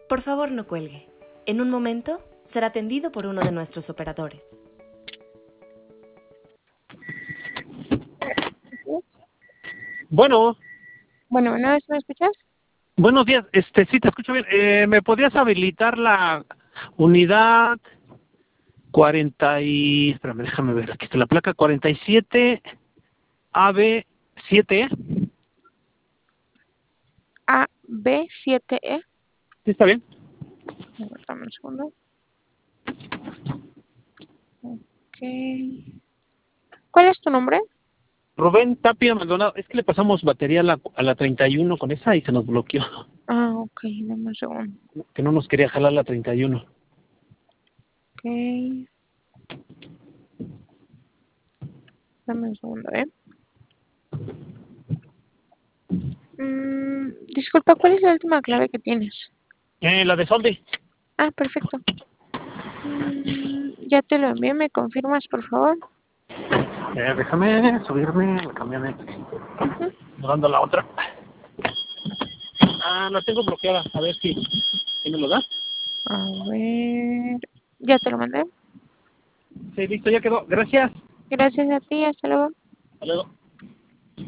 Por favor, no cuelgue. En un momento será atendido por uno de nuestros operadores. Bueno, Bueno, ¿no me escuchas? buenos días. Sí, te escucho bien. ¿Me podrías habilitar la unidad 40 y... Espérame, déjame ver. Aquí está la placa 47 AB7E. A, B, 7E. ¿Sí está bien? Dame un segundo. Ok. ¿Cuál es tu nombre? Rubén Tapia Maldonado. Es que le pasamos batería a la 31 con esa y se nos bloqueó. Ah, ok, dame un segundo. Que no nos quería jalar la 31. Ok. Dame un segundo, Disculpa, ¿cuál es la última clave que tienes? La de Soldi. Ah, perfecto. Ya te lo envié, ¿me confirmas, por favor? Déjame subirme la camioneta. Ujú. Dando la otra. La tengo bloqueada. A ver si me lo da. A ver. Ya te lo mandé. Sí, listo, ya quedó. Gracias. Gracias a ti, hasta luego. Hasta luego.